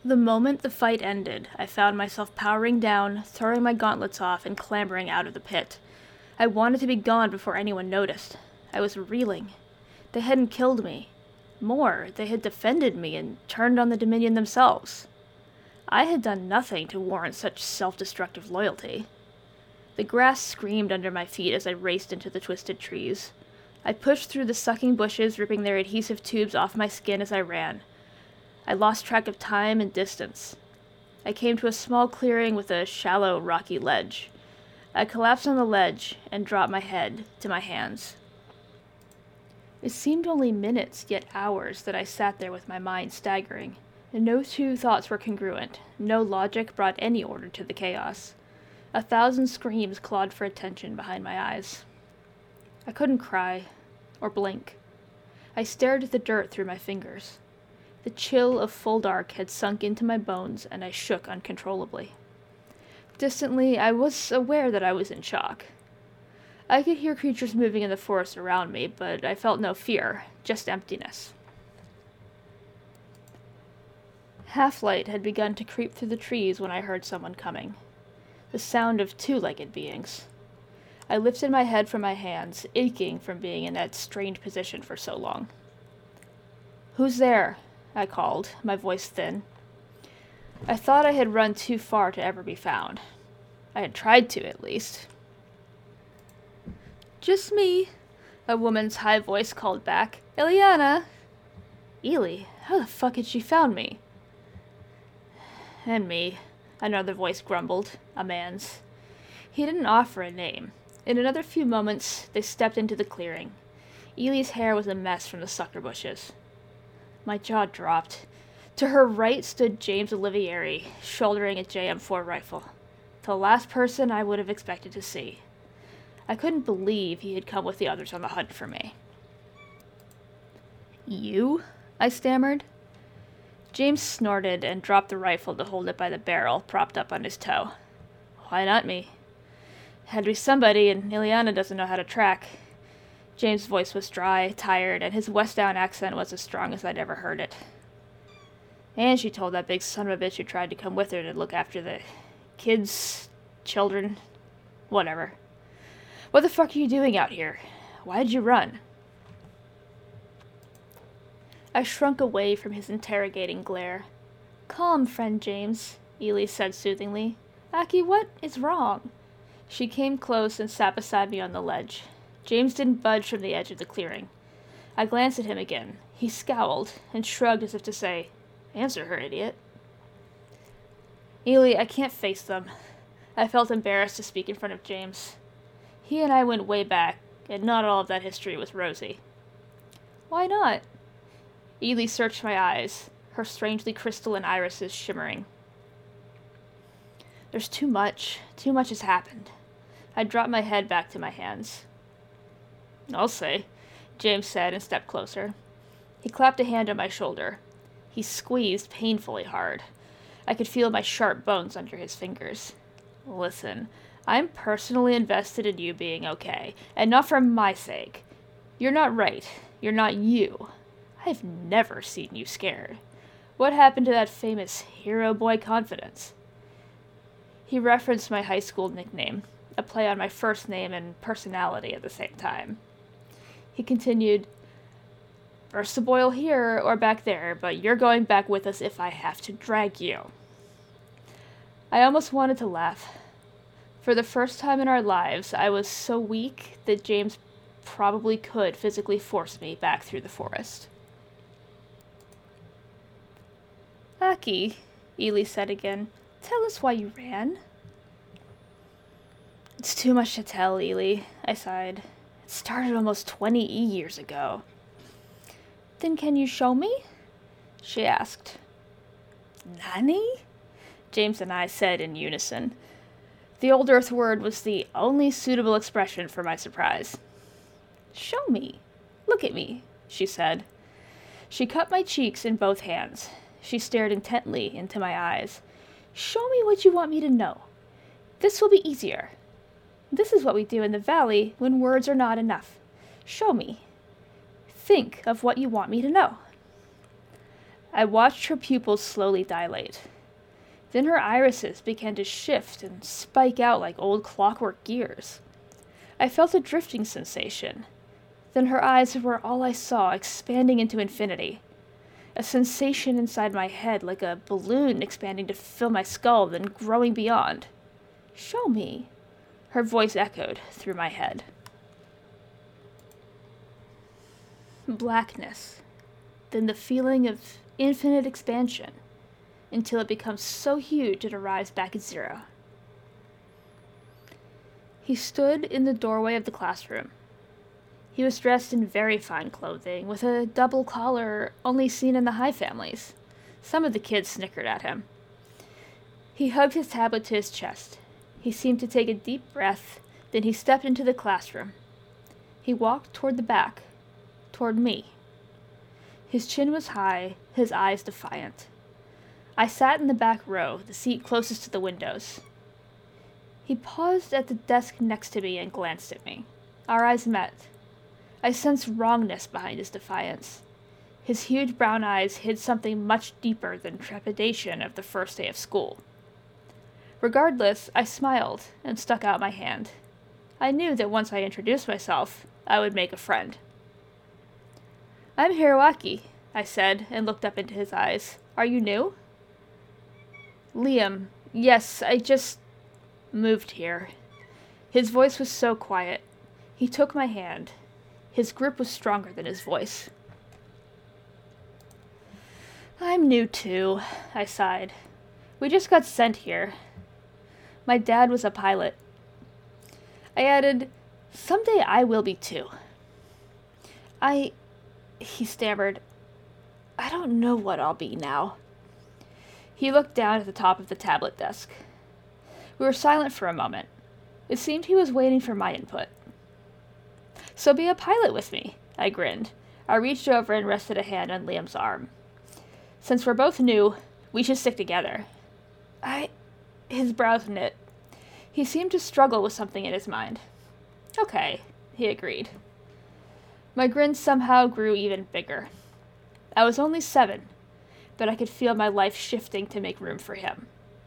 The moment the fight ended, I found myself powering down, throwing my gauntlets off, and clambering out of the pit. I wanted to be gone before anyone noticed. I was reeling. They hadn't killed me. More, they had defended me and turned on the Dominion themselves. I had done nothing to warrant such self-destructive loyalty. The grass screamed under my feet as I raced into the twisted trees. I pushed through the sucking bushes, ripping their adhesive tubes off my skin as I ran. I lost track of time and distance. I came to a small clearing with a shallow, rocky ledge. I collapsed on the ledge and dropped my head to my hands. It seemed only minutes, yet hours, that I sat there with my mind staggering. No two thoughts were congruent. No logic brought any order to the chaos. 1,000 screams clawed for attention behind my eyes. I couldn't cry or blink. I stared at the dirt through my fingers. The chill of full dark had sunk into my bones, and I shook uncontrollably. Distantly, I was aware that I was in shock. I could hear creatures moving in the forest around me, but I felt no fear, just emptiness. Half-light had begun to creep through the trees when I heard someone coming. The sound of two-legged beings. I lifted my head from my hands, aching from being in that strange position for so long. "Who's there?" I called, my voice thin. I thought I had run too far to ever be found. I had tried to, at least. "Just me," a woman's high voice called back. "Ileana!" Ely, how the fuck had she found me? "And me," another voice grumbled, a man's. He didn't offer a name. In another few moments, they stepped into the clearing. Ely's hair was a mess from the sucker bushes. My jaw dropped. To her right stood James Olivieri, shouldering a JM4 rifle. The last person I would have expected to see. I couldn't believe he had come with the others on the hunt for me. "You?" I stammered. James snorted and dropped the rifle to hold it by the barrel, propped up on his toe. "Why not me? Had to be somebody, and Ileana doesn't know how to track." James' voice was dry, tired, and his West Down accent was as strong as I'd ever heard it. "And she told that big son of a bitch who tried to come with her to look after the children, whatever. What the fuck are you doing out here? Why'd you run?" I shrunk away from his interrogating glare. "Calm, friend James," Ely said soothingly. "Aki, what is wrong?" She came close and sat beside me on the ledge. James didn't budge from the edge of the clearing. I glanced at him again. He scowled and shrugged as if to say, "Answer her, idiot." "Ely, I can't face them." I felt embarrassed to speak in front of James. He and I went way back, and not all of that history was rosy. "Why not?" Ely searched my eyes, her strangely crystalline irises shimmering. "There's too much. Too much has happened." I dropped my head back to my hands. "I'll say," James said and stepped closer. He clapped a hand on my shoulder. He squeezed painfully hard. I could feel my sharp bones under his fingers. "Listen, I'm personally invested in you being okay, and not for my sake. You're not right. You're not you. I've never seen you scared. What happened to that famous hero boy confidence?" He referenced my high school nickname, a play on my first name and personality at the same time. He continued, "Burst a boil here or back there, but you're going back with us if I have to drag you." I almost wanted to laugh. For the first time in our lives, I was so weak that James probably could physically force me back through the forest. "Aki," Ely said again, "tell us why you ran." "It's too much to tell, Ely," I sighed. "It started almost 20 years ago." "Then can you show me?" she asked. "Nani?" James and I said in unison. The old Earth word was the only suitable expression for my surprise. "Show me. Look at me," she said. She cupped my cheeks in both hands. She stared intently into my eyes. "Show me what you want me to know. This will be easier. This is what we do in the valley when words are not enough. Show me. Think of what you want me to know." I watched her pupils slowly dilate. Then her irises began to shift and spike out like old clockwork gears. I felt a drifting sensation. Then her eyes were all I saw, expanding into infinity. A sensation inside my head, like a balloon expanding to fill my skull, then growing beyond. "Show me," her voice echoed through my head. Blackness, then the feeling of infinite expansion, until it becomes so huge it arrives back at zero. He stood in the doorway of the classroom. He was dressed in very fine clothing, with a double collar only seen in the High families. Some of the kids snickered at him. He hugged his tablet to his chest. He seemed to take a deep breath, then he stepped into the classroom. He walked toward the back, toward me. His chin was high, his eyes defiant. I sat in the back row, the seat closest to the windows. He paused at the desk next to me and glanced at me. Our eyes met. I sensed wrongness behind his defiance. His huge brown eyes hid something much deeper than trepidation of the first day of school. Regardless, I smiled and stuck out my hand. I knew that once I introduced myself, I would make a friend. "I'm Hiroaki," I said, and looked up into his eyes. "Are you new?" "Liam, yes, I just moved here." His voice was so quiet. He took my hand. His grip was stronger than his voice. "I'm new too," I sighed. "We just got sent here. My dad was a pilot." I added, "Someday I will be too." He stammered, "I don't know what I'll be now." He looked down at the top of the tablet desk. We were silent for a moment. It seemed he was waiting for my input. "So be a pilot with me," I grinned. I reached over and rested a hand on Liam's arm. "Since we're both new, we should stick together." His brows knit. He seemed to struggle with something in his mind. "Okay," he agreed. My grin somehow grew even bigger. I was only 7, but I could feel my life shifting to make room for him.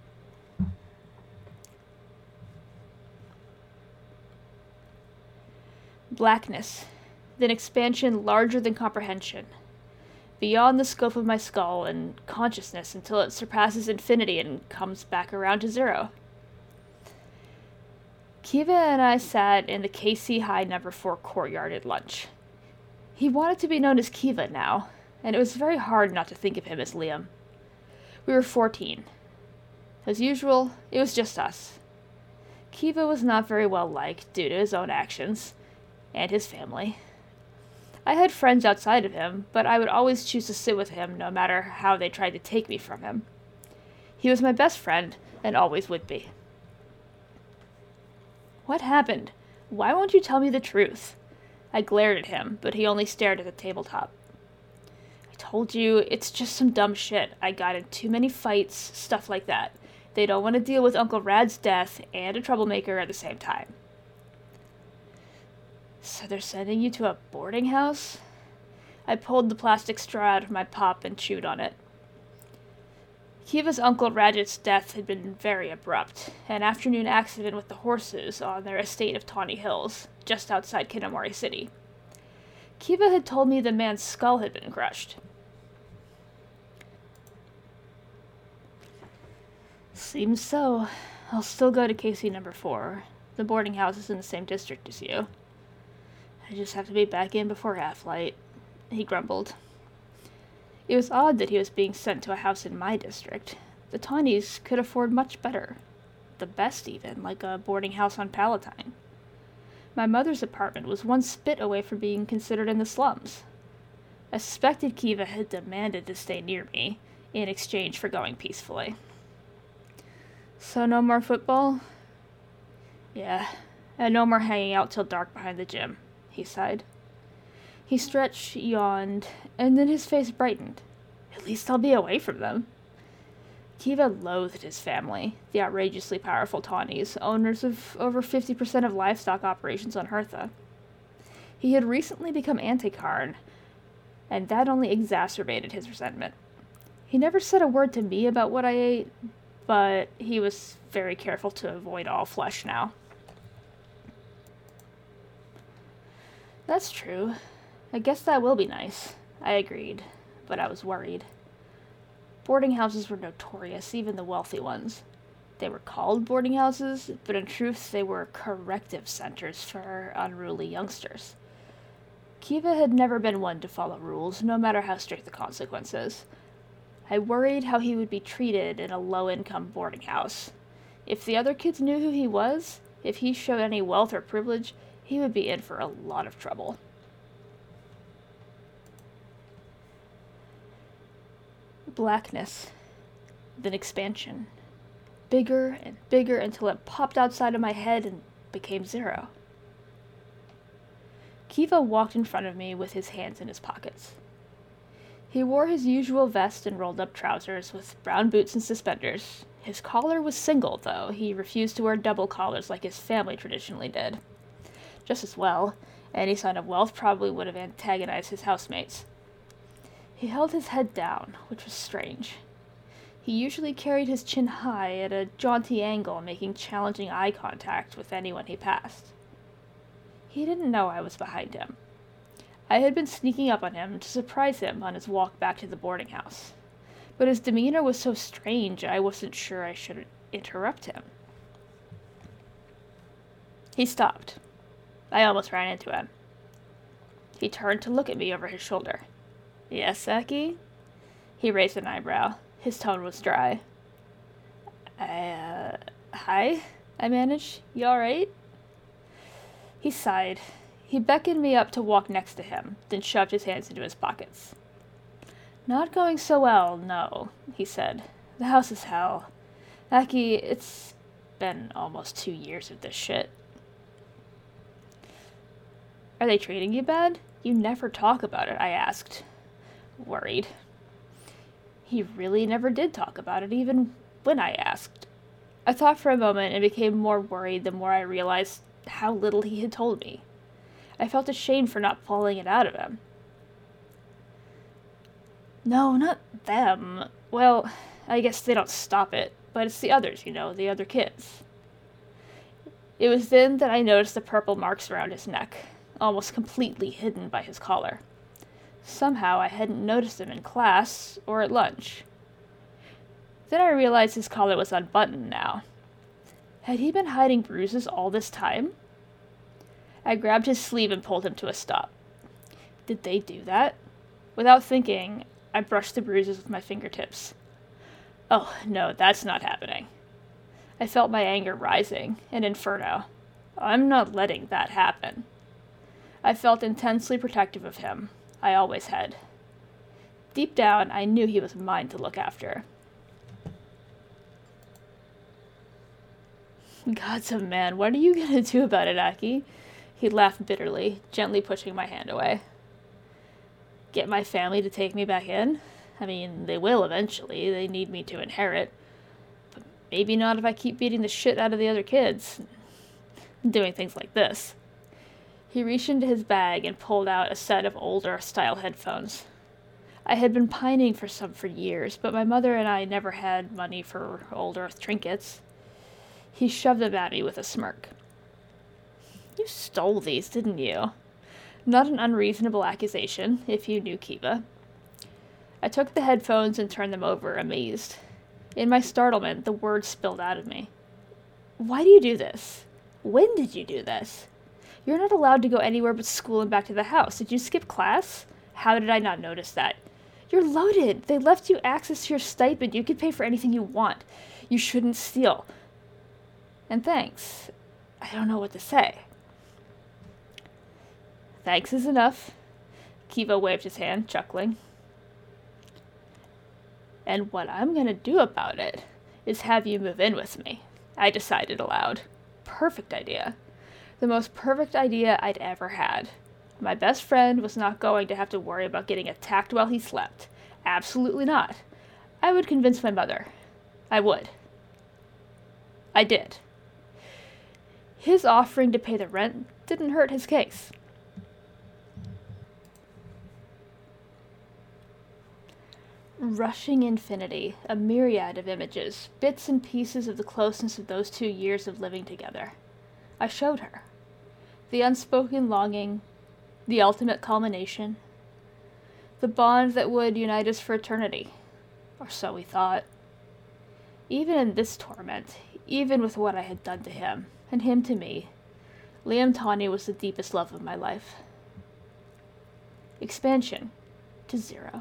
Blackness, then expansion larger than comprehension, beyond the scope of my skull and consciousness until it surpasses infinity and comes back around to zero. Kiva and I sat in the KC High No. 4 courtyard at lunch. He wanted to be known as Kiva now, and it was very hard not to think of him as Liam. We were 14. As usual, it was just us. Kiva was not very well liked due to his own actions, and his family. I had friends outside of him, but I would always choose to sit with him no matter how they tried to take me from him. He was my best friend, and always would be. "What happened? Why won't you tell me the truth?" I glared at him, but he only stared at the tabletop. "I told you, it's just some dumb shit. I got in too many fights, stuff like that. They don't want to deal with Uncle Rad's death and a troublemaker at the same time." "So they're sending you to a boarding house?" I pulled the plastic straw out of my pop and chewed on it. Kiva's Uncle Radjit's death had been very abrupt, an afternoon accident with the horses on their estate of Tawny Hills, just outside Kinemori City. Kiva had told me the man's skull had been crushed. "Seems so. I'll still go to KC No. 4. The boarding house is in the same district as you. I just have to be back in before half-light," he grumbled. It was odd that he was being sent to a house in my district. The Tawnies could afford much better. The best even, like a boarding house on Palatine. My mother's apartment was one spit away from being considered in the slums. I suspected Kiva had demanded to stay near me, in exchange for going peacefully. "So no more football?" "Yeah, and no more hanging out till dark behind the gym," he sighed. He stretched, yawned, and then his face brightened. "At least I'll be away from them." Kiva loathed his family, the outrageously powerful Tawnies, owners of over 50% of livestock operations on Hertha. He had recently become anti-Karn, and that only exacerbated his resentment. He never said a word to me about what I ate, but he was very careful to avoid all flesh now. That's true. I guess that will be nice. I agreed, but I was worried. Boarding houses were notorious, even the wealthy ones. They were called boarding houses, but in truth they were corrective centers for unruly youngsters. Kiva had never been one to follow rules, no matter how strict the consequences. I worried how he would be treated in a low-income boarding house. If the other kids knew who he was, if he showed any wealth or privilege, he would be in for a lot of trouble. Blackness. Then expansion. Bigger and bigger until it popped outside of my head and became zero. Kiva walked in front of me with his hands in his pockets. He wore his usual vest and rolled-up trousers with brown boots and suspenders. His collar was single, though. He refused to wear double collars like his family traditionally did. Just as well, any sign of wealth probably would have antagonized his housemates. He held his head down, which was strange. He usually carried his chin high at a jaunty angle, making challenging eye contact with anyone he passed. He didn't know I was behind him. I had been sneaking up on him to surprise him on his walk back to the boarding house. But his demeanor was so strange I wasn't sure I should interrupt him. He stopped. I almost ran into him. He turned to look at me over his shoulder. "Yes, Aki?" He raised an eyebrow. His tone was dry. Hi?" I managed. "You alright?" He sighed. He beckoned me up to walk next to him, then shoved his hands into his pockets. "Not going so well, no," he said. "The house is hell. Aki, it's been almost 2 years of this shit." "Are they treating you bad? You never talk about it," I asked, worried. He really never did talk about it, even when I asked. I thought for a moment and became more worried the more I realized how little he had told me. I felt ashamed for not pulling it out of him. "No, not them. Well, I guess they don't stop it, but it's the others, the other kids." It was then that I noticed the purple marks around his neck, almost completely hidden by his collar. Somehow I hadn't noticed them in class or at lunch. Then I realized his collar was unbuttoned now. Had he been hiding bruises all this time? I grabbed his sleeve and pulled him to a stop. Did they do that? Without thinking, I brushed the bruises with my fingertips. Oh, no, that's not happening. I felt my anger rising, an inferno. I'm not letting that happen. I felt intensely protective of him. I always had. Deep down, I knew he was mine to look after. "Gods of man, what are you gonna do about it, Aki?" He laughed bitterly, gently pushing my hand away. "Get my family to take me back in? I mean, they will eventually. They need me to inherit. But maybe not if I keep beating the shit out of the other kids. Doing things like this." He reached into his bag and pulled out a set of older-style headphones. I had been pining for some for years, but my mother and I never had money for old Earth trinkets. He shoved them at me with a smirk. "You stole these, didn't you?" Not an unreasonable accusation, if you knew Kiva. I took the headphones and turned them over, amazed. In my startlement, the words spilled out of me. "Why do you do this? When did you do this? You're not allowed to go anywhere but school and back to the house. Did you skip class? How did I not notice that? You're loaded. They left you access to your stipend. You can pay for anything you want. You shouldn't steal. And thanks. I don't know what to say." "Thanks is enough." Kiva waved his hand, chuckling. "And what I'm going to do about it is have you move in with me," I decided aloud. Perfect idea. The most perfect idea I'd ever had. My best friend was not going to have to worry about getting attacked while he slept. Absolutely not. I would convince my mother. I would. I did. His offering to pay the rent didn't hurt his case. rushing infinity, a myriad of images, bits and pieces of the closeness of those 2 years of living together. I showed her. The unspoken longing, the ultimate culmination, the bond that would unite us for eternity, or so we thought. Even in this torment, even with what I had done to him, and him to me, Liam Tawney was the deepest love of my life. Expansion to 0.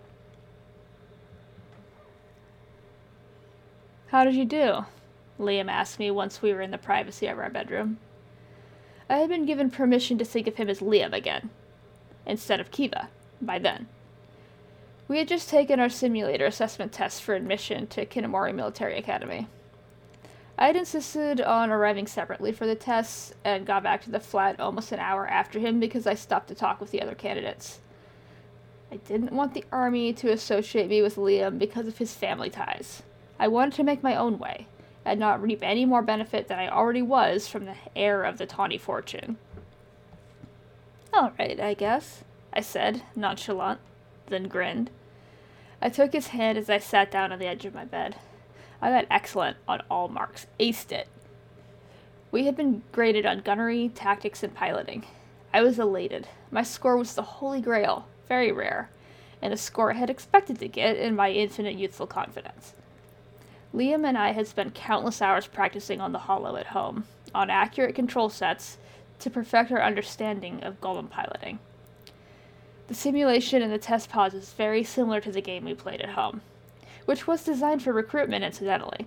"How did you do?" Liam asked me once we were in the privacy of our bedroom. I had been given permission to think of him as Liam again, instead of Kiva, by then. We had just taken our simulator assessment test for admission to Kinemori Military Academy. I had insisted on arriving separately for the tests and got back to the flat almost an hour after him because I stopped to talk with the other candidates. I didn't want the army to associate me with Liam because of his family ties. I wanted to make my own way, and not reap any more benefit than I already was from the heir of the Tawney fortune. "All right, I guess," I said, nonchalant, then grinned. I took his hand as I sat down on the edge of my bed. I got excellent on all marks, aced it. We had been graded on gunnery, tactics, and piloting. I was elated. My score was the holy grail, very rare, and a score I had expected to get in my infinite youthful confidence. Liam and I had spent countless hours practicing on the holo at home, on accurate control sets, to perfect our understanding of golem piloting. The simulation in the test pods is very similar to the game we played at home, which was designed for recruitment, incidentally.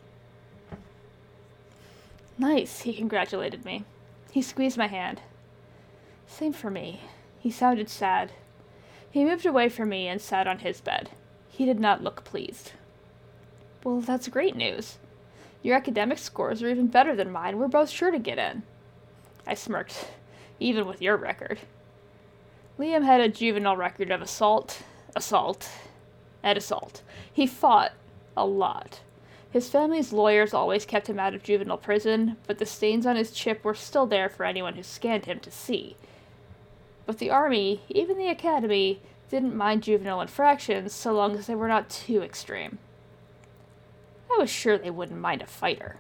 "Nice," he congratulated me. He squeezed my hand. "Same for me." He sounded sad. He moved away from me and sat on his bed. He did not look pleased. "Well, that's great news. Your academic scores are even better than mine. We're both sure to get in." I smirked. "Even with your record." Liam had a juvenile record of assault, and assault. He fought a lot. His family's lawyers always kept him out of juvenile prison, but the stains on his chip were still there for anyone who scanned him to see. But the army, even the academy, didn't mind juvenile infractions so long as they were not too extreme. I was sure they wouldn't mind a fighter.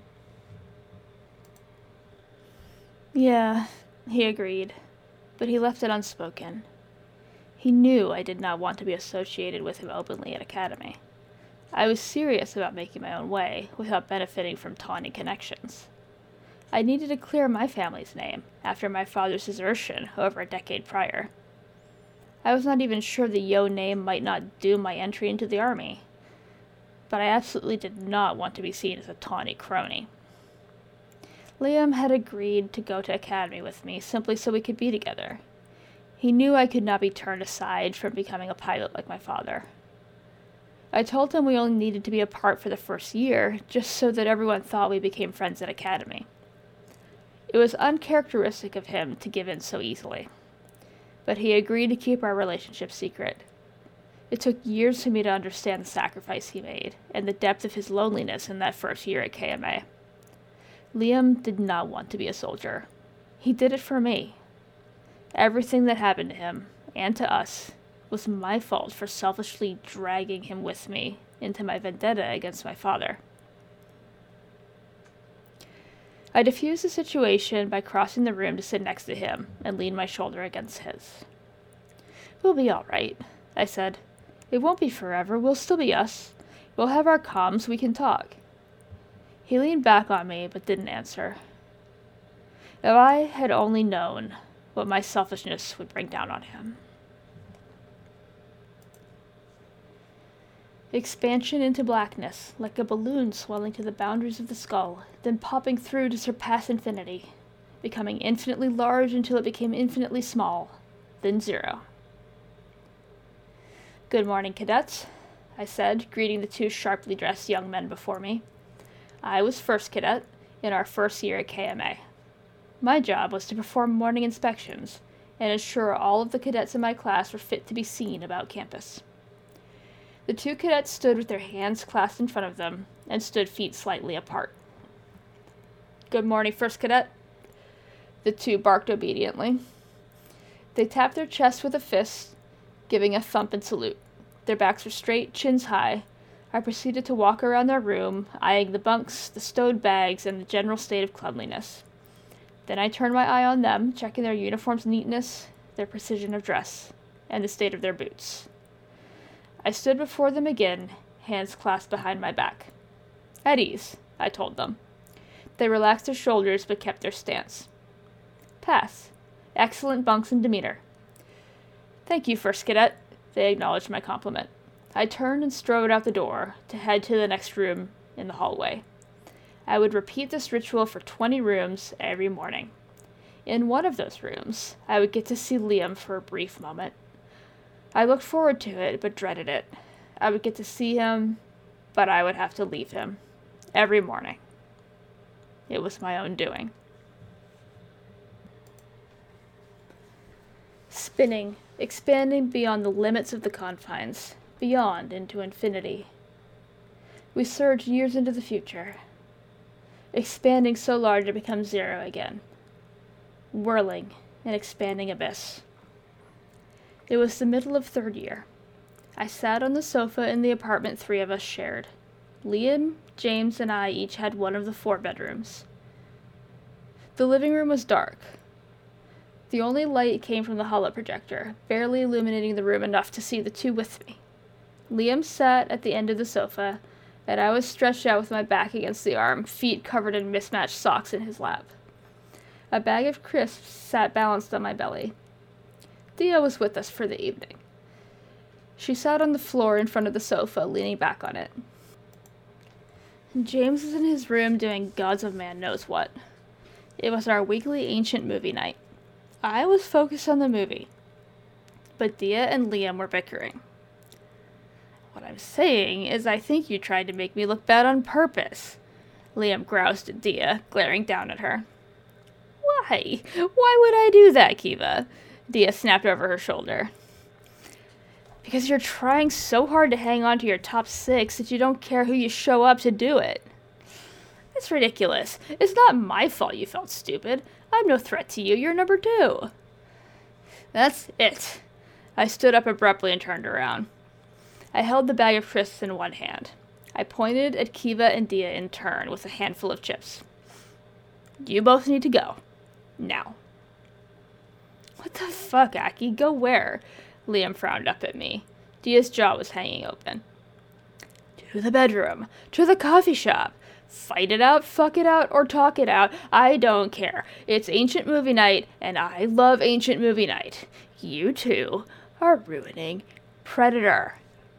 "Yeah," he agreed, but he left it unspoken. He knew I did not want to be associated with him openly at Academy. I was serious about making my own way, without benefiting from Tawney connections. I needed to clear my family's name, after my father's desertion over a decade prior. I was not even sure the Yo name might not doom my entry into the army, but I absolutely did not want to be seen as a Tawney crony. Liam had agreed to go to Academy with me simply so we could be together. He knew I could not be turned aside from becoming a pilot like my father. I told him we only needed to be apart for the first year, just so that everyone thought we became friends at Academy. It was uncharacteristic of him to give in so easily, but he agreed to keep our relationship secret. It took years for me to understand the sacrifice he made, and the depth of his loneliness in that first year at KMA. Liam did not want to be a soldier. He did it for me. Everything that happened to him, and to us, was my fault for selfishly dragging him with me into my vendetta against my father. I diffused the situation by crossing the room to sit next to him and lean my shoulder against his. "We'll be all right," I said. "It won't be forever. We'll still be us. We'll have our comms. We can talk." He leaned back on me, but didn't answer. If I had only known what my selfishness would bring down on him. Expansion into blackness, like a balloon swelling to the boundaries of the skull, then popping through to surpass infinity, becoming infinitely large until it became infinitely small, then 0. "Good morning, cadets," I said, greeting the 2 sharply dressed young men before me. I was first cadet in our first year at KMA. My job was to perform morning inspections and ensure all of the cadets in my class were fit to be seen about campus. The 2 cadets stood with their hands clasped in front of them and stood feet slightly apart. "Good morning, first cadet." The 2 barked obediently. They tapped their chests with a fist, giving a thump and salute. Their backs were straight, chins high. I proceeded to walk around their room, eyeing the bunks, the stowed bags, and the general state of cleanliness. Then I turned my eye on them, checking their uniform's neatness, their precision of dress, and the state of their boots. I stood before them again, hands clasped behind my back. At ease, I told them. They relaxed their shoulders but kept their stance. Pass. Excellent bunks and demeanor. Thank you, First Cadet. They acknowledged my compliment. I turned and strode out the door to head to the next room in the hallway. I would repeat this ritual for 20 rooms every morning. In one of those rooms, I would get to see Liam for a brief moment. I looked forward to it, but dreaded it. I would get to see him, but I would have to leave him. Every morning. It was my own doing. Spinning, expanding beyond the limits of the confines, beyond into infinity. We surged years into the future, expanding so large it becomes zero again. Whirling, an expanding abyss. It was the middle of third year. I sat on the sofa in the apartment 3 of us shared. Liam, James, and I each had one of the 4 bedrooms. The living room was dark. The only light came from the holo projector, barely illuminating the room enough to see the 2 with me. Liam sat at the end of the sofa, and I was stretched out with my back against the arm, feet covered in mismatched socks in his lap. A bag of crisps sat balanced on my belly. Thea was with us for the evening. She sat on the floor in front of the sofa, leaning back on it. James was in his room doing gods of man knows what. It was our weekly ancient movie night. I was focused on the movie, but Thea and Liam were bickering. What I'm saying is I think you tried to make me look bad on purpose, Liam groused at Thea, glaring down at her. Why? Why would I do that, Kiva? Thea snapped over her shoulder. Because you're trying so hard to hang on to your top 6 that you don't care who you show up to do it. That's ridiculous. It's not my fault you felt stupid. I'm no threat to you. You're number 2. That's it. I stood up abruptly and turned around. I held the bag of crisps in one hand. I pointed at Kiva and Dia in turn with a handful of chips. You both need to go. Now. What the fuck, Aki? Go where? Liam frowned up at me. Dia's jaw was hanging open. To the bedroom. To the coffee shop. Fight it out, fuck it out, or talk it out. I don't care. It's ancient movie night, and I love ancient movie night. You two are ruining Predator.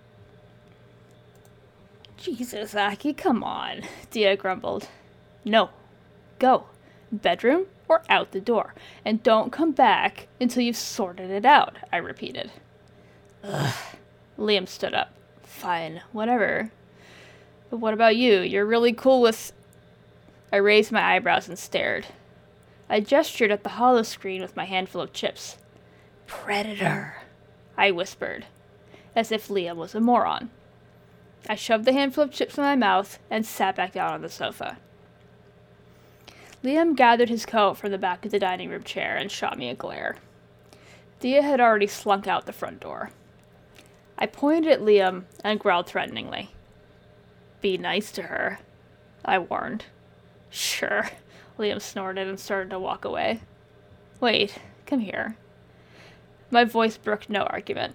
Jesus, Aki, come on, Dia grumbled. No. Go. Bedroom or out the door. And don't come back until you've sorted it out, I repeated. Ugh. Liam stood up. Fine, whatever. But what about you? You're really cool with... I raised my eyebrows and stared. I gestured at the holo screen with my handful of chips. Predator, I whispered, as if Liam was a moron. I shoved the handful of chips in my mouth and sat back down on the sofa. Liam gathered his coat from the back of the dining room chair and shot me a glare. Thea had already slunk out the front door. I pointed at Liam and growled threateningly. Be nice to her, I warned. Sure, Liam snorted and started to walk away. Wait, come here. My voice brooked no argument.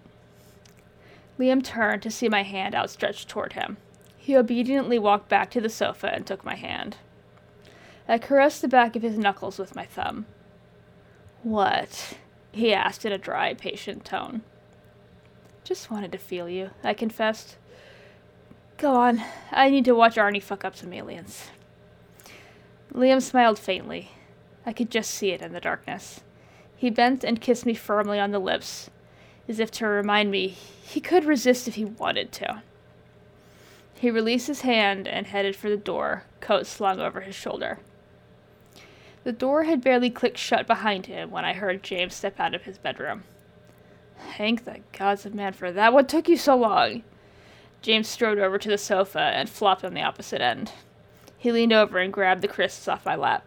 Liam turned to see my hand outstretched toward him. He obediently walked back to the sofa and took my hand. I caressed the back of his knuckles with my thumb. What? He asked in a dry, patient tone. Just wanted to feel you, I confessed. Go on, I need to watch Arnie fuck up some aliens. Liam smiled faintly. I could just see it in the darkness. He bent and kissed me firmly on the lips, as if to remind me he could resist if he wanted to. He released his hand and headed for the door, coat slung over his shoulder. The door had barely clicked shut behind him when I heard James step out of his bedroom. Thank the gods of man for that. What took you so long? James strode over to the sofa and flopped on the opposite end. He leaned over and grabbed the crisps off my lap.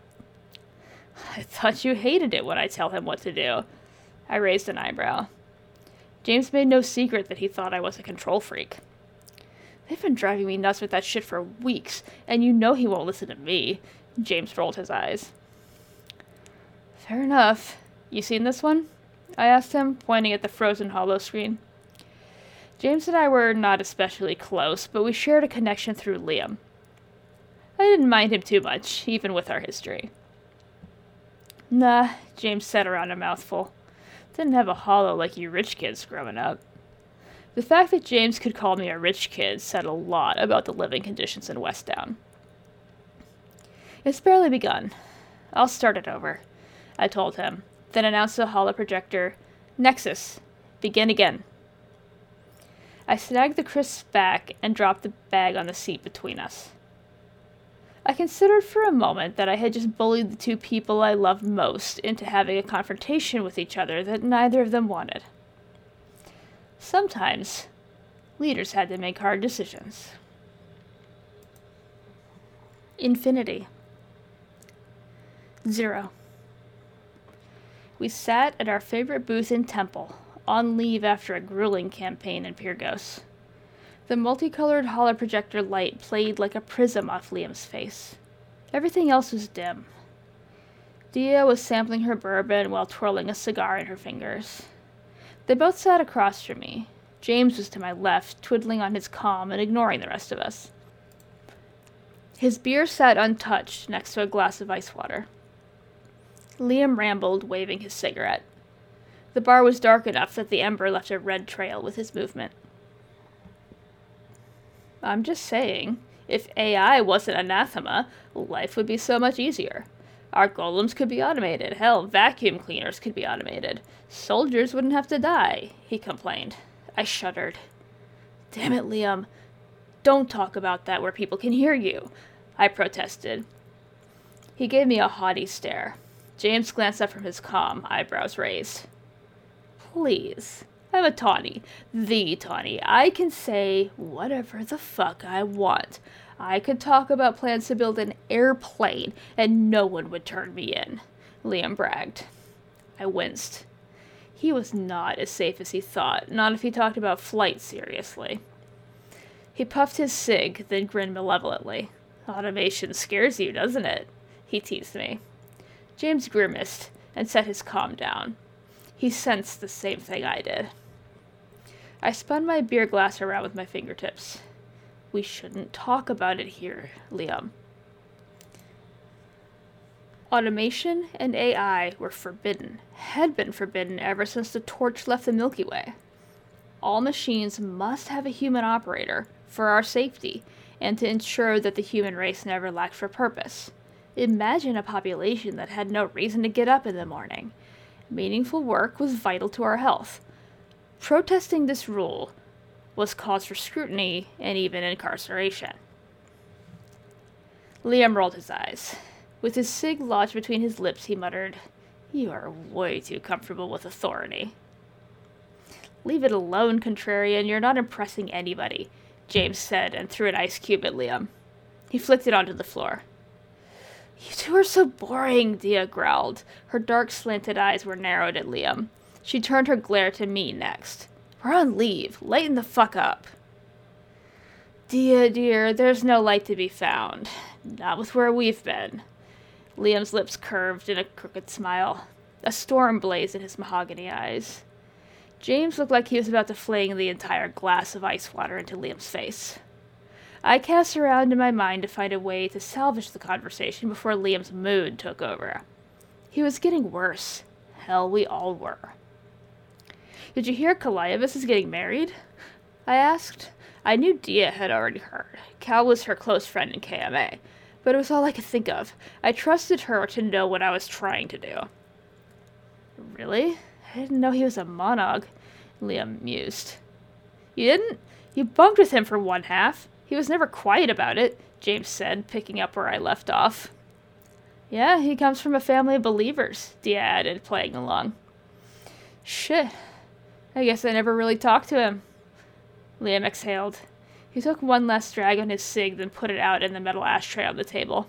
I thought you hated it when I tell him what to do. I raised an eyebrow. James made no secret that he thought I was a control freak. They've been driving me nuts with that shit for weeks, and you know he won't listen to me. James rolled his eyes. Fair enough. You seen this one? I asked him, pointing at the frozen hollow screen. James and I were not especially close, but we shared a connection through Liam. I didn't mind him too much, even with our history. Nah, James said around a mouthful. Didn't have a hollow like you rich kids growing up. The fact that James could call me a rich kid said a lot about the living conditions in Westtown. It's barely begun. I'll start it over, I told him, then announced the holo projector, Nexus, begin again. I snagged the crisp back and dropped the bag on the seat between us. I considered for a moment that I had just bullied the two people I loved most into having a confrontation with each other that neither of them wanted. Sometimes, leaders had to make hard decisions. Infinity. 0. We sat at our favorite booth in Temple, on leave after a grueling campaign in Pyrgos. The multicolored holoprojector light played like a prism off Liam's face. Everything else was dim. Dia was sampling her bourbon while twirling a cigar in her fingers. They both sat across from me. James was to my left, twiddling on his comm and ignoring the rest of us. His beer sat untouched next to a glass of ice water. Liam rambled, waving his cigarette. The bar was dark enough that the ember left a red trail with his movement. I'm just saying, if AI wasn't anathema, life would be so much easier. Our golems could be automated. Hell, vacuum cleaners could be automated. Soldiers wouldn't have to die, he complained. I shuddered. Damn it, Liam. Don't talk about that where people can hear you, I protested. He gave me a haughty stare. James glanced up from his comm, eyebrows raised. Please. I'm a Tawny. The Tawny. I can say whatever the fuck I want. I could talk about plans to build an airplane, and no one would turn me in, Liam bragged. I winced. He was not as safe as he thought, not if he talked about flight seriously. He puffed his cig, then grinned malevolently. Automation scares you, doesn't it? He teased me. James grimaced and set his comm down. He sensed the same thing I did. I spun my beer glass around with my fingertips. We shouldn't talk about it here, Liam. Automation and AI were forbidden, had been forbidden ever since the torch left the Milky Way. All machines must have a human operator for our safety and to ensure that the human race never lacked for purpose. Imagine a population that had no reason to get up in the morning. Meaningful work was vital to our health. Protesting this rule was cause for scrutiny and even incarceration. Liam rolled his eyes. With his cig lodged between his lips, he muttered, "You are way too comfortable with authority." "Leave it alone, contrarian. You're not impressing anybody," James said and threw an ice cube at Liam. He flicked it onto the floor. "You two are so boring," Dia growled. Her dark, slanted eyes were narrowed at Liam. She turned her glare to me next. "We're on leave. Lighten the fuck up." "Dia, dear, there's no light to be found. Not with where we've been." Liam's lips curved in a crooked smile. A storm blazed in his mahogany eyes. James looked like he was about to fling the entire glass of ice water into Liam's face. I cast around in my mind to find a way to salvage the conversation before Liam's mood took over. He was getting worse. Hell, we all were. "Did you hear Caliavis is getting married?" I asked. I knew Dia had already heard. Cal was her close friend in KMA, but it was all I could think of. I trusted her to know what I was trying to do. "Really? I didn't know he was a monog," Liam mused. "You didn't? You bunked with him for one half. He was never quiet about it," James said, picking up where I left off. "Yeah, he comes from a family of believers," Dia added, playing along. "Shit. I guess I never really talked to him." Liam exhaled. He took one last drag on his cig, then put it out in the metal ashtray on the table.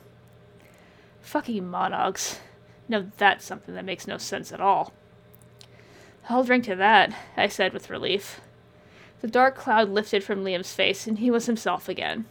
"Fucking monogs. Now that's something that makes no sense at all." I'll drink to that, I said with relief. The dark cloud lifted from Liam's face, and he was himself again.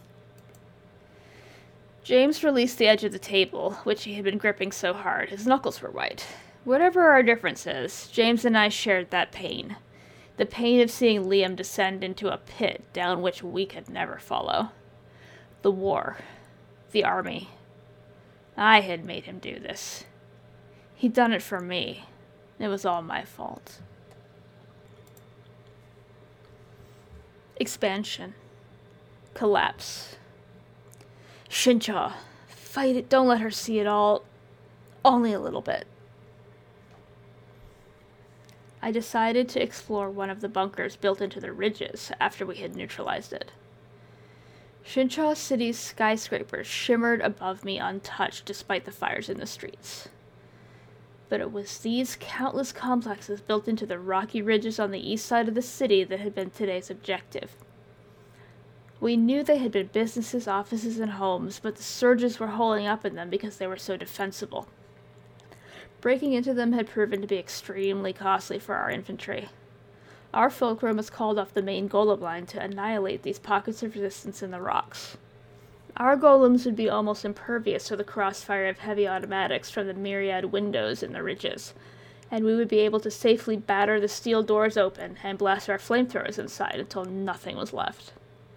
James released the edge of the table, which he had been gripping so hard. His knuckles were white. Whatever our differences, James and I shared that pain. The pain of seeing Liam descend into a pit down which we could never follow. The war. The army. I had made him do this. He'd done it for me. It was all my fault. Expansion. Collapse. Xincha, fight it. Don't let her see it all. Only a little bit. I decided to explore one of the bunkers built into the ridges after we had neutralized it. Xincha City's skyscrapers shimmered above me untouched despite the fires in the streets. But it was these countless complexes built into the rocky ridges on the east side of the city that had been today's objective. We knew they had been businesses, offices, and homes, but the surges were holding up in them because they were so defensible. Breaking into them had proven to be extremely costly for our infantry. Our fulcrum was called off the main golem line to annihilate these pockets of resistance in the rocks. Our golems would be almost impervious to the crossfire of heavy automatics from the myriad windows in the ridges, and we would be able to safely batter the steel doors open and blast our flamethrowers inside until nothing was left.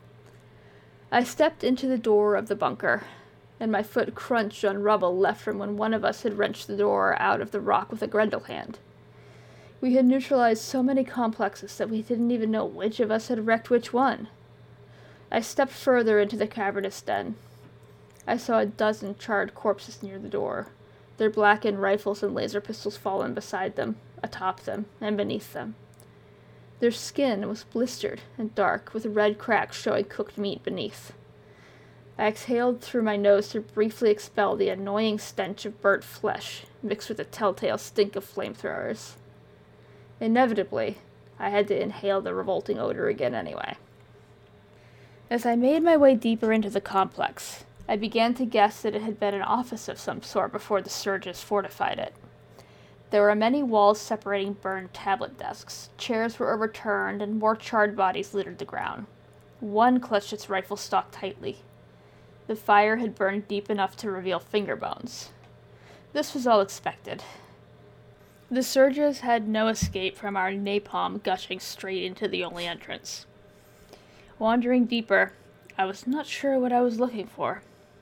I stepped into the door of the bunker, and my foot crunched on rubble left from when one of us had wrenched the door out of the rock with a Grendel hand. We had neutralized so many complexes that we didn't even know which of us had wrecked which one. I stepped further into the cavernous den. I saw a dozen charred corpses near the door, their blackened rifles and laser pistols fallen beside them, atop them, and beneath them. Their skin was blistered and dark, with red cracks showing cooked meat beneath. I exhaled through my nose to briefly expel the annoying stench of burnt flesh, mixed with the telltale stink of flamethrowers. Inevitably, I had to inhale the revolting odor again anyway. As I made my way deeper into the complex, I began to guess that it had been an office of some sort before the surges fortified it. There were many walls separating burned tablet desks, chairs were overturned, and more charred bodies littered the ground. One clutched its rifle stock tightly. The fire had burned deep enough to reveal finger bones. This was all expected. The surges had no escape from our napalm gushing straight into the only entrance. Wandering deeper, I was not sure what I was looking for.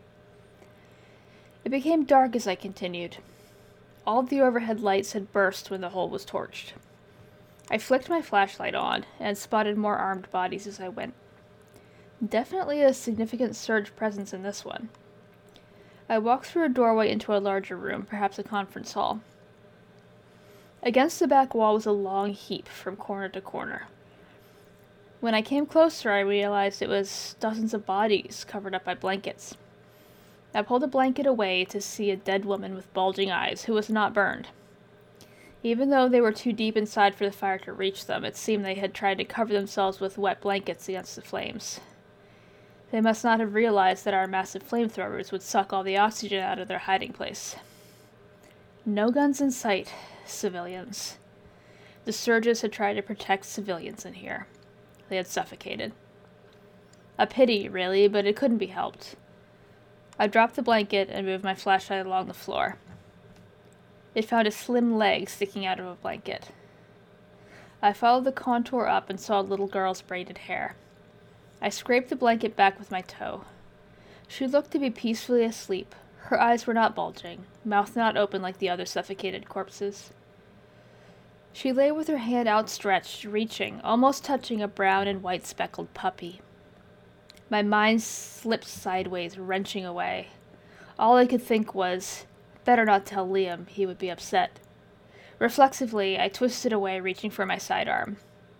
It became dark as I continued. All the overhead lights had burst when the hole was torched. I flicked my flashlight on and spotted more armed bodies as I went. Definitely a significant surge presence in this one. I walked through a doorway into a larger room, perhaps a conference hall. Against the back wall was a long heap from corner to corner. When I came closer, I realized it was dozens of bodies covered up by blankets. I pulled a blanket away to see a dead woman with bulging eyes who was not burned. Even though they were too deep inside for the fire to reach them, it seemed they had tried to cover themselves with wet blankets against the flames. They must not have realized that our massive flamethrowers would suck all the oxygen out of their hiding place. No guns in sight, civilians. The surges had tried to protect civilians in here. They had suffocated. A pity, really, but it couldn't be helped. I dropped the blanket and moved my flashlight along the floor. It found a slim leg sticking out of a blanket. I followed the contour up and saw a little girl's braided hair. I scraped the blanket back with my toe. She looked to be peacefully asleep. Her eyes were not bulging, mouth not open like the other suffocated corpses. She lay with her hand outstretched, reaching, almost touching a brown and white speckled puppy. My mind slipped sideways, wrenching away. All I could think was, better not tell Liam, he would be upset. Reflexively, I twisted away, reaching for my sidearm.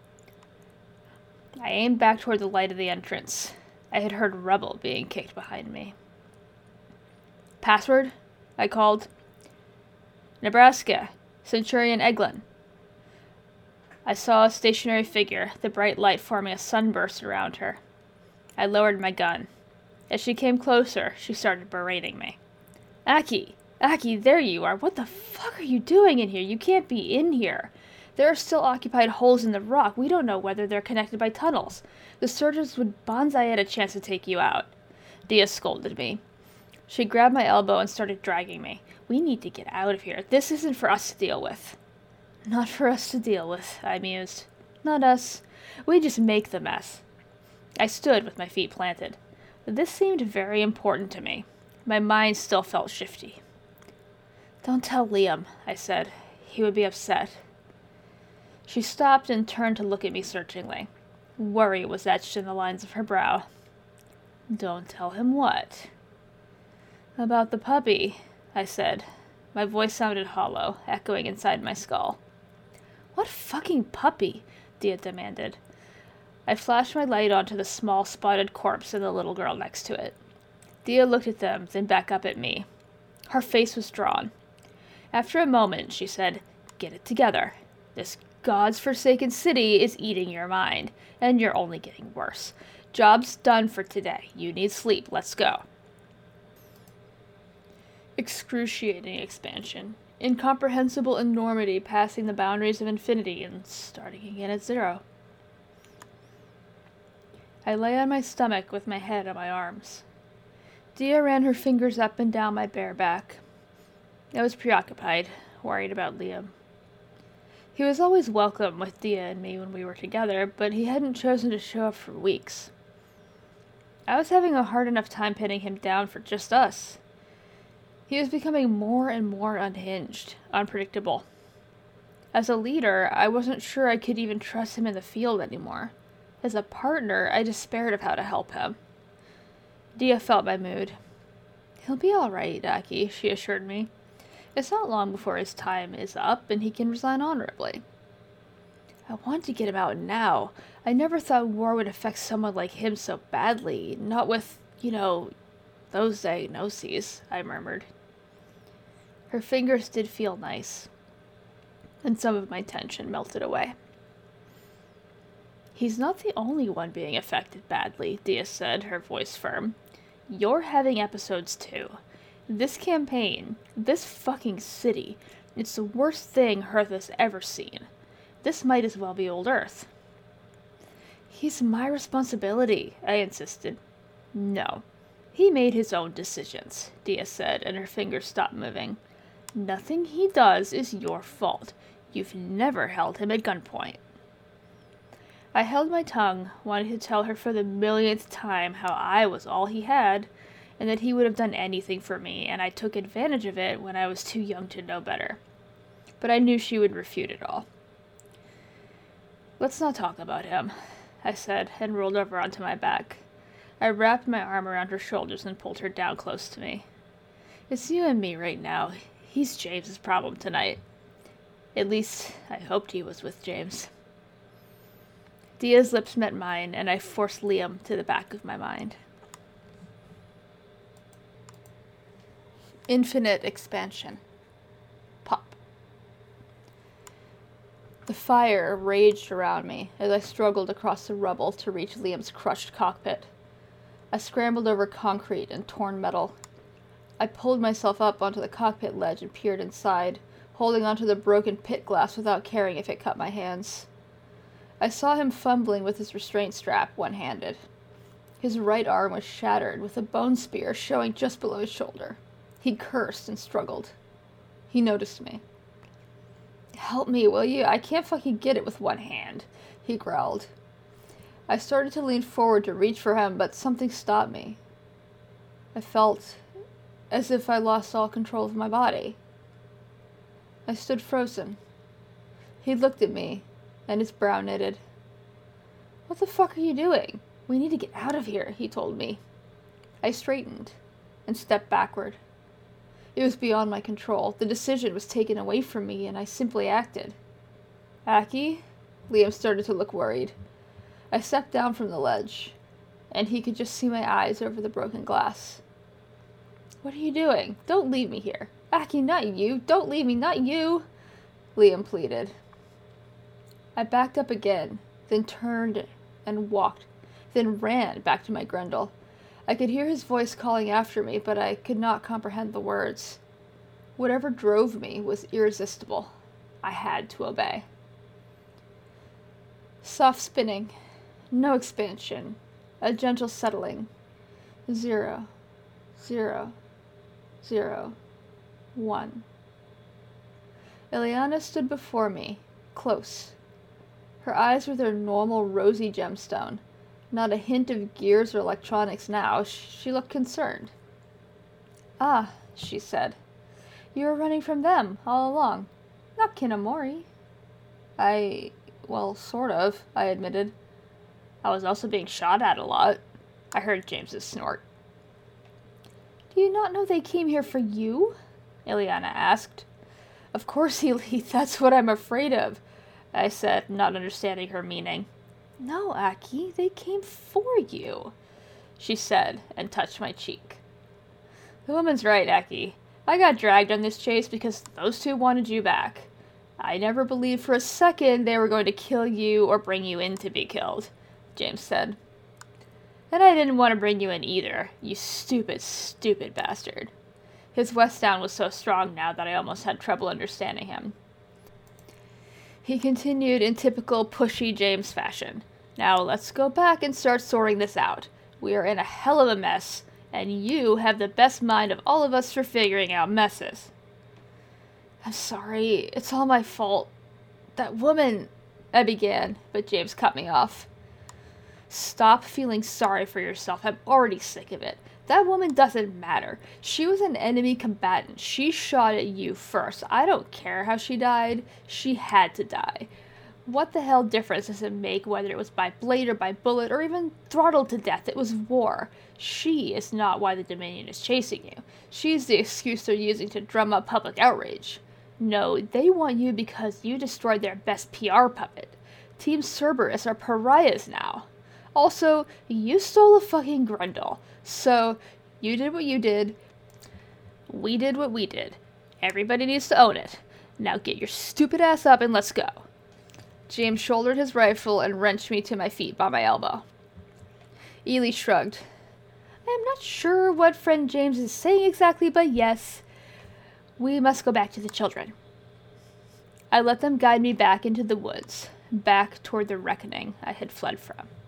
I aimed back toward the light of the entrance. I had heard rubble being kicked behind me. "Password?" I called. "Nebraska, Centurion Eglin." I saw a stationary figure, the bright light forming a sunburst around her. I lowered my gun. As she came closer, she started berating me. Aki, there you are. What the fuck are you doing in here? You can't be in here. There are still occupied holes in the rock. We don't know whether they're connected by tunnels. The surgeons would banzai at a chance to take you out. Dia scolded me. She grabbed my elbow and started dragging me. We need to get out of here. This isn't for us to deal with. Not for us to deal with, I mused. Not us. We just make the mess. I stood with my feet planted. This seemed very important to me. My mind still felt shifty. Don't tell Liam, I said. He would be upset. She stopped and turned to look at me searchingly. Worry was etched in the lines of her brow. Don't tell him what? About the puppy, I said. My voice sounded hollow, echoing inside my skull. What fucking puppy? Dia demanded. I flashed my light onto the small spotted corpse and the little girl next to it. Dia looked at them, then back up at me. Her face was drawn. After a moment, she said, Get it together. This God's forsaken city is eating your mind, and you're only getting worse. Job's done for today. You need sleep. Let's go. Excruciating expansion. Incomprehensible enormity passing the boundaries of infinity and starting again at zero. I lay on my stomach with my head on my arms. Dia ran her fingers up and down my bare back. I was preoccupied, worried about Liam. He was always welcome with Dia and me when we were together, but he hadn't chosen to show up for weeks. I was having a hard enough time pinning him down for just us. He was becoming more and more unhinged, unpredictable. As a leader, I wasn't sure I could even trust him in the field anymore. As a partner, I despaired of how to help him. Dia felt my mood. He'll be all right, Aki, she assured me. It's not long before his time is up, and he can resign honorably. I want to get him out now. I never thought war would affect someone like him so badly. Not with, those diagnoses, I murmured. Her fingers did feel nice, and some of my tension melted away. He's not the only one being affected badly, Dia said, her voice firm. You're having episodes too. This campaign, this fucking city, it's the worst thing Earth has ever seen. This might as well be old Earth. He's my responsibility, I insisted. No. He made his own decisions, Dia said, and her fingers stopped moving. Nothing he does is your fault. You've never held him at gunpoint. I held my tongue, wanting to tell her for the millionth time how I was all he had, and that he would have done anything for me, and I took advantage of it when I was too young to know better. But I knew she would refute it all. Let's not talk about him, I said, and rolled over onto my back. I wrapped my arm around her shoulders and pulled her down close to me. It's you and me right now. He's James's problem tonight. At least, I hoped he was with James. Dia's lips met mine, and I forced Liam to the back of my mind. Infinite expansion. Pop. The fire raged around me as I struggled across the rubble to reach Liam's crushed cockpit. I scrambled over concrete and torn metal. I pulled myself up onto the cockpit ledge and peered inside, holding onto the broken pit glass without caring if it cut my hands. I saw him fumbling with his restraint strap, one-handed. His right arm was shattered, with a bone spear showing just below his shoulder. He cursed and struggled. He noticed me. "Help me, will you? I can't fucking get it with one hand," he growled. I started to lean forward to reach for him, but something stopped me. I felt as if I lost all control of my body. I stood frozen. He looked at me, and his brow knitted. "What the fuck are you doing? We need to get out of here," he told me. I straightened and stepped backward. It was beyond my control. The decision was taken away from me, and I simply acted. "Aki?" Liam started to look worried. I stepped down from the ledge, and he could just see my eyes over the broken glass. "What are you doing? Don't leave me here. Aki, not you. Don't leave me, not you," Liam pleaded. I backed up again, then turned and walked, then ran back to my Grendel. I could hear his voice calling after me, but I could not comprehend the words. Whatever drove me was irresistible. I had to obey. Soft spinning. No expansion. A gentle settling. 0, 0, 0, 1. Ileana stood before me, close. Her eyes were their normal rosy gemstone. Not a hint of gears or electronics now. She looked concerned. "Ah," she said. "You were running from them all along. Not Kinemori." Well, sort of," I admitted. I was also being shot at a lot. I heard James's snort. "Do you not know they came here for you?" Ileana asked. "Of course, Healy, that's what I'm afraid of," I said, not understanding her meaning. "No, Aki, they came for you," she said, and touched my cheek. "The woman's right, Aki. I got dragged on this chase because those two wanted you back. I never believed for a second they were going to kill you or bring you in to be killed," James said. "And I didn't want to bring you in either, you stupid, stupid bastard." His West Down was so strong now that I almost had trouble understanding him. He continued in typical pushy James fashion. "Now let's go back and start sorting this out. We are in a hell of a mess, and you have the best mind of all of us for figuring out messes." "I'm sorry, it's all my fault. That woman," I began, but James cut me off. "Stop feeling sorry for yourself. I'm already sick of it. That woman doesn't matter. She was an enemy combatant. She shot at you first. I don't care how she died. She had to die. What the hell difference does it make whether it was by blade or by bullet or even throttled to death? It was war. She is not why the Dominion is chasing you. She's the excuse they're using to drum up public outrage. No, they want you because you destroyed their best PR puppet. Team Cerberus are pariahs now. Also, you stole a fucking Grundle. So, you did what you did. We did what we did. Everybody needs to own it. Now get your stupid ass up and let's go." James shouldered his rifle and wrenched me to my feet by my elbow. Ely shrugged. "I am not sure what friend James is saying exactly, but yes. We must go back to the children." I let them guide me back into the woods, back toward the reckoning I had fled from.